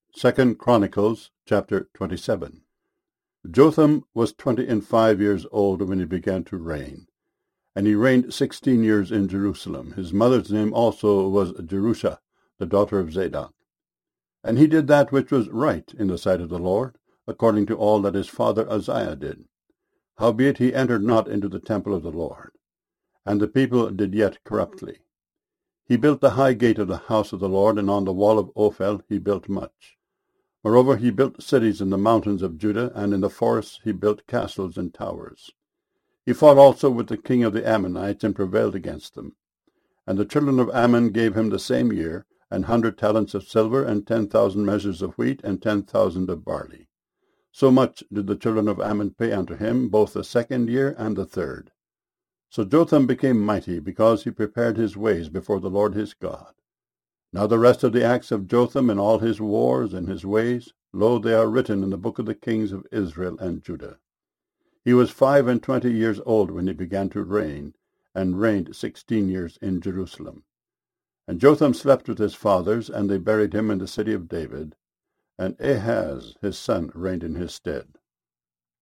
2 Chronicles chapter 27. Jotham was 25 years old when he began to reign, and he reigned 16 years in Jerusalem. His mother's name also was Jerusha, the daughter of Zadok. And he did that which was right in the sight of the Lord, according to all that his father Uzziah did. Howbeit he entered not into the temple of the Lord, and the people did yet corruptly. He built the high gate of the house of the Lord, and on the wall of Ophel he built much. Moreover, he built cities in the mountains of Judah, and in the forests he built castles and towers. He fought also with the king of the Ammonites, and prevailed against them. And the children of Ammon gave him the same year 100 talents of silver, and 10,000 measures of wheat, and 10,000 of barley. So much did the children of Ammon pay unto him, both the 2nd year and the 3rd. So Jotham became mighty, because he prepared his ways before the Lord his God. Now the rest of the acts of Jotham, and all his wars and his ways, lo, they are written in the book of the kings of Israel and Judah. He was 25 years old when he began to reign, and reigned 16 years in Jerusalem. And Jotham slept with his fathers, and they buried him in the city of David, and Ahaz his son reigned in his stead.